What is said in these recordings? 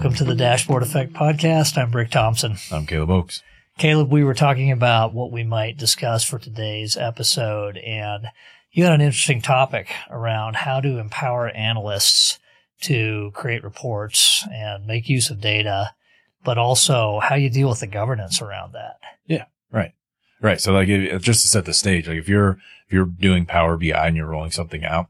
Welcome to the Dashboard Effect Podcast. I'm Rick Thompson. I'm Caleb Oakes. Caleb, we were talking about what we might discuss for today's episode, and you had an interesting topic around how to empower analysts to create reports and make use of data, but also how you deal with the governance around that. Yeah, right. Right. So just to set the stage, if you're doing Power BI and you're rolling something out,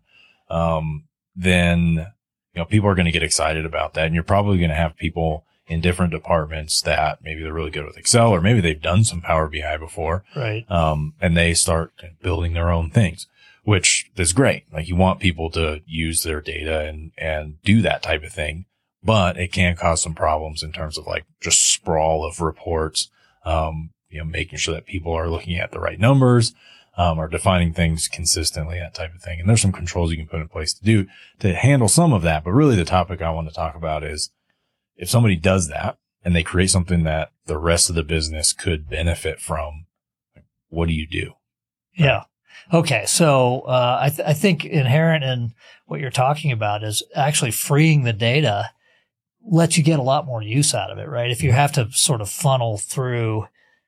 then people are going to get excited about that. And you're probably going to have people in different departments that maybe they're really good with Excel, or maybe they've done some Power BI before. Right. And they start building their own things, which is great. You want people to use their data and do that type of thing, but it can cause some problems in terms of just sprawl of reports, making sure that people are looking at the right numbers, or defining things consistently, that type of thing. And there's some controls you can put in place to handle some of that. But really the topic I want to talk about is if somebody does that and they create something that the rest of the business could benefit from, what do you do? Yeah. Okay. So, I think inherent in what you're talking about is actually freeing the data lets you get a lot more use out of it, right? If you have to sort of funnel through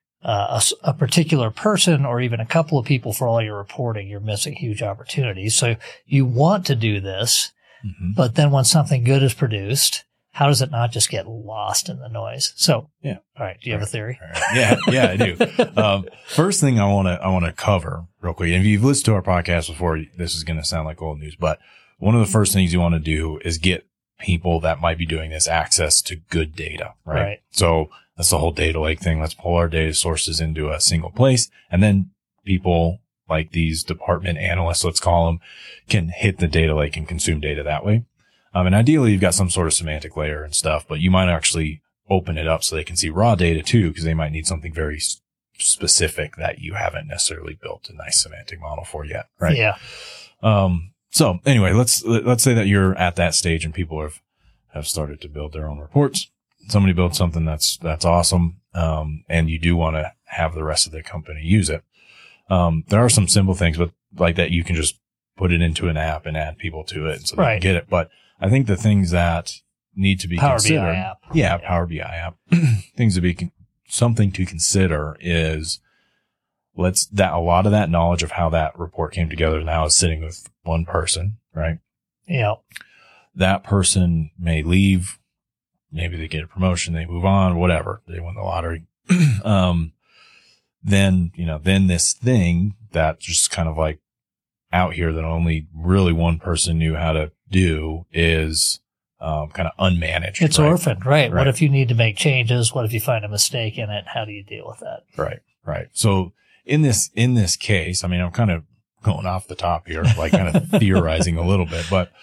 a particular person or even a couple of people for all your reporting, you're missing huge opportunities. So you want to do this, but then when something good is produced, how does it not just get lost in the noise? So, yeah. All right. Do you have a theory? Right. Yeah, I do. First thing I want to cover real quick. And if you've listened to our podcast before, this is going to sound like old news, but one of the first things you want to do is get people that might be doing this access to good data, right? So that's the whole data lake thing. Let's pull our data sources into a single place. And then people like these department analysts, let's call them, can hit the data lake and consume data that way. And ideally you've got some sort of semantic layer and stuff, but you might actually open it up so they can see raw data too, because they might need something very specific that you haven't necessarily built a nice semantic model for yet, right? Yeah. So anyway, let's say that you're at that stage and people have started to build their own reports. Somebody built something that's awesome. And you do want to have the rest of the company use it. There are some simple things, but like that you can just put it into an app and add people to it so they can get it. But I think the things that need to be considered. Power BI app. Yeah, Power BI app. Things to be something to consider is a lot of that knowledge of how that report came together now is sitting with one person, right? Yeah. That person may leave. Maybe they get a promotion, they move on, whatever. They win the lottery. Then this thing that just kind of out here that only really one person knew how to do is kind of unmanaged. It's orphaned, right? What if you need to make changes? What if you find a mistake in it? How do you deal with that? Right. So in this case, I'm kind of going off the top here, kind of theorizing a little bit, but,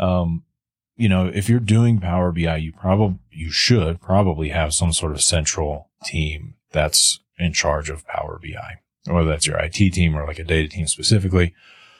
if you're doing Power BI, you should probably have some sort of central team that's in charge of Power BI, whether that's your IT team or a data team specifically.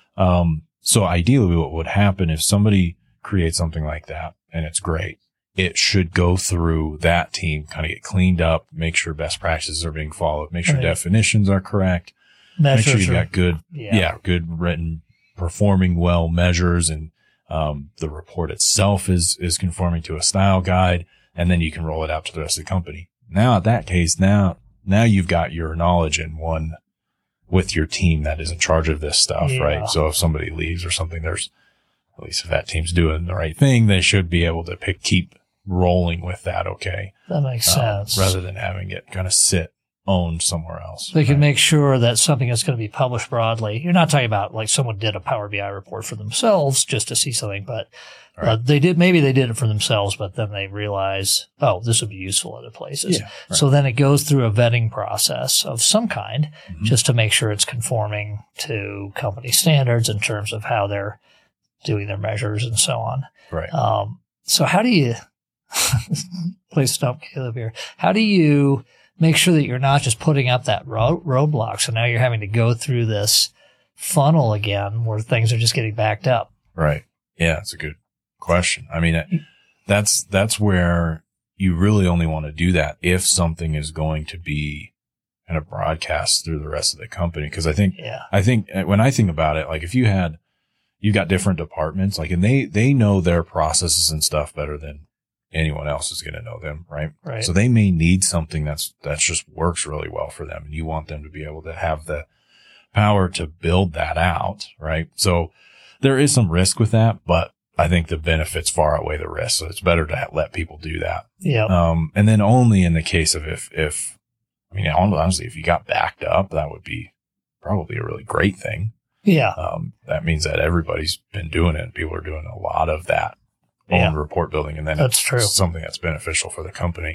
So ideally what would happen if somebody creates something like that and it's great, it should go through that team, kind of get cleaned up, make sure best practices are being followed, make sure definitions are correct, make sure you got good written, performing well measures, and the report itself is conforming to a style guide, and then you can roll it out to the rest of the company. Now, at that case, now you've got your knowledge in one with your team that is in charge of this stuff, right? So if somebody leaves or something, at least if that team's doing the right thing, they should be able to keep rolling with that. Okay. That makes sense. Rather than having it kind of owned somewhere else. They can make sure that something is going to be published broadly. You're not talking about someone did a Power BI report for themselves just to see something, but maybe they did it for themselves, but then they realize, this would be useful other places. Yeah, right. So then it goes through a vetting process of some kind just to make sure it's conforming to company standards in terms of how they're doing their measures and so on. Right. So how do you, please stop Caleb here. How do you make sure that you're not just putting up that roadblock? So now you're having to go through this funnel again where things are just getting backed up. Right. Yeah. That's a good question. That's where you really only want to do that if something is going to be kind of broadcast through the rest of the company. Cause I think when I think about it, if you've got different departments, and they know their processes and stuff better than anyone else is going to know them, right? Right. So they may need something that's just works really well for them, and you want them to be able to have the power to build that out, right? So there is some risk with that, but I think the benefits far outweigh the risk. So it's better to let people do that. Yeah. And then only in the case of if I mean, honestly, if you got backed up, that would be probably a really great thing. Yeah. That means that everybody's been doing it. People are doing a lot of that own report building, and then that's it's true. Something that's beneficial for the company.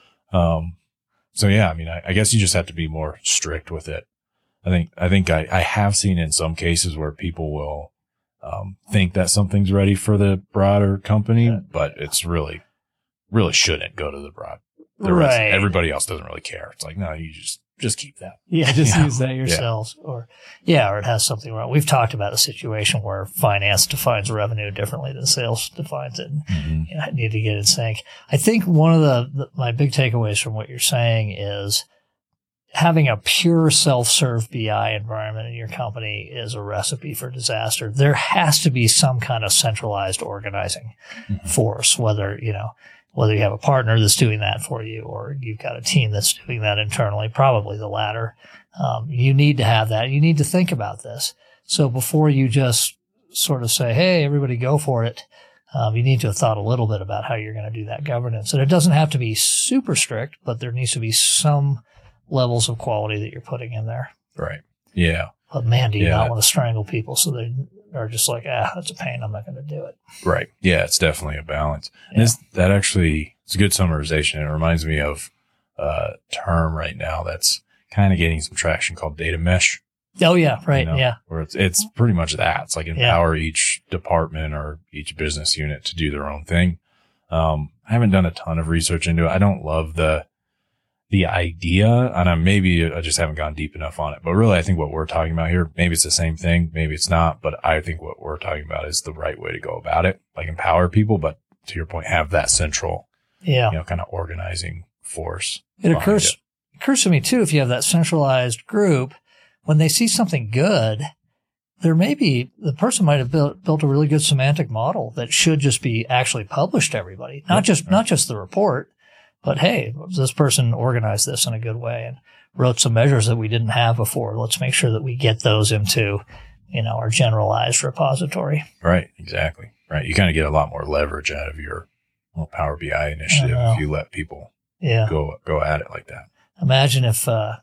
So yeah, I mean, I guess you just have to be more strict with it. I think I have seen in some cases where people will think that something's ready for the broader company, but it's really shouldn't go to the broad. The rest, everybody else doesn't really care. It's like, no, you just keep that. Yeah, just use that yourselves. Yeah. Or it has something wrong. We've talked about a situation where finance defines revenue differently than sales defines it. And, I need to get in sync. I think one of my big takeaways from what you're saying is having a pure self-serve BI environment in your company is a recipe for disaster. There has to be some kind of centralized organizing force, whether you have a partner that's doing that for you or you've got a team that's doing that internally, probably the latter. You need to have that. You need to think about this. So before you just sort of say, hey, everybody go for it, you need to have thought a little bit about how you're going to do that governance. And it doesn't have to be super strict, but there needs to be some levels of quality that you're putting in there. Right. Yeah. But man, do you not want to strangle people so they are just like, that's a pain. I'm not going to do it. Right. Yeah. It's definitely a balance. And it's a good summarization. It reminds me of a term right now that's kind of getting some traction called data mesh. Oh yeah. Right. Yeah. Where it's pretty much that. It's like empower each department or each business unit to do their own thing. I haven't done a ton of research into it. I don't love the idea, and maybe I just haven't gone deep enough on it. But really, I think what we're talking about here, maybe it's the same thing, maybe it's not. But I think what we're talking about is the right way to go about it, like empower people. But to your point, have that central, kind of organizing force. It occurs to me too, if you have that centralized group, when they see something good, there may be the person might have built a really good semantic model that should just be actually published to everybody, not just the report. But hey, this person organized this in a good way and wrote some measures that we didn't have before. Let's make sure that we get those into, our generalized repository. Right. Exactly. Right. You kind of get a lot more leverage out of your Power BI initiative if you let people go at it like that. Imagine if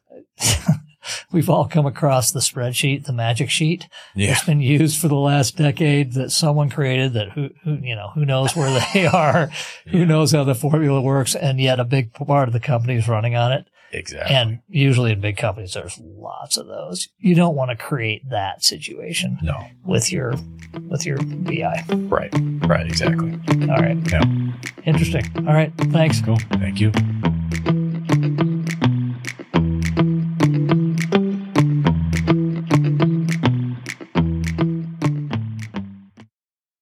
we've all come across the spreadsheet, the magic sheet. Yeah. It's been used for the last decade that someone created that who knows where they are, who knows how the formula works, and yet a big part of the company is running on it. Exactly. And usually in big companies, there's lots of those. You don't want to create that situation with your BI. Right. Right. Exactly. All right. Yeah. Interesting. All right. Thanks. Cool. Thank you.